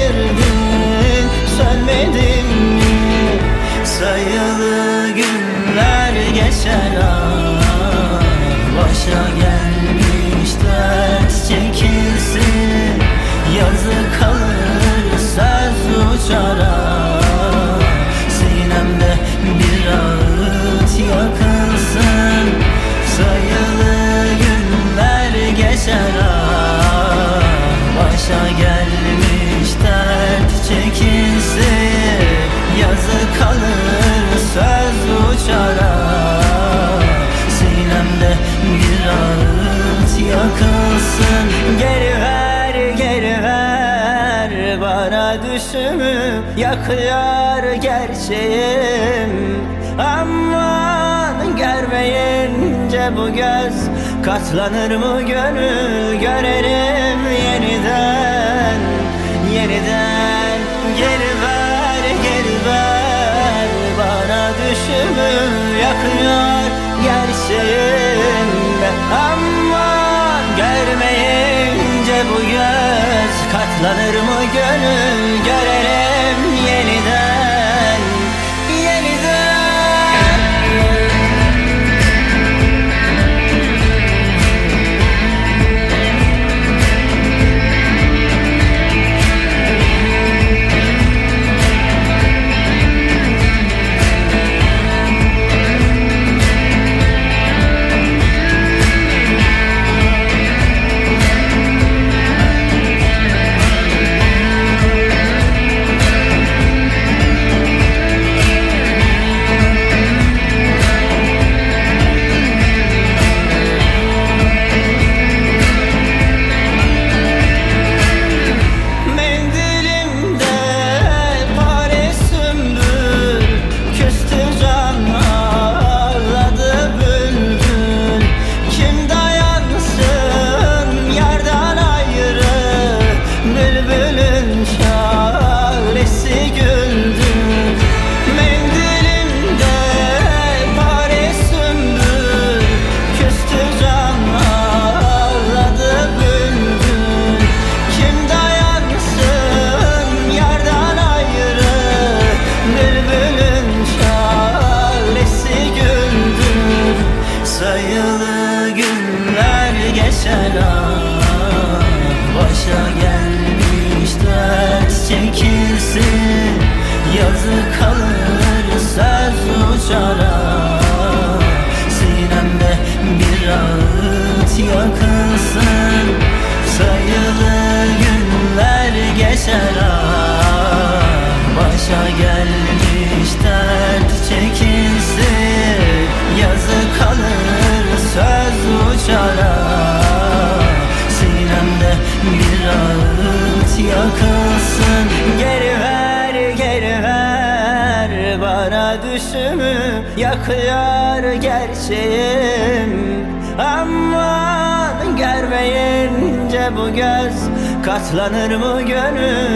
bitirdin, sönmedin mi? Sayılı günler geçer, başa gelmiş dert çekilsin. Yazı kalır söz uçar, sinemde bir ağıt yakılsın. Sayılı günler geçer, başa gelmiş dert çekilsin. Yazı kalır söz uçar, sinemde bir ağıt yakılsın. Geri ver, geri ver bana düşümü, yakıyor gerçeğim. Aman görmeyince bu göz, katlanır mı gönül? Görelim yeniden, yeniden. Geri ver, geri ver bana düşümü, yakıyor gerçeğim. Aman görmeyince bu göz, katlanır mı gönül? Görelim yeniden, yeniden. Sayılı günler geçer, başa gelmiş dert çekilsin. Yazı kalır söz uçar, sinemde bir ağıt yakılsın. Sayılı günler geçer, başa gelmiş dert çekilsin. Yazı kalır söz uçar, sinemde bir ağıt yakılsın. Geri ver, geri ver bana düşümü, yakıyor gerçeğim. Aman görmeyince bu göz, katlanır mı gönül?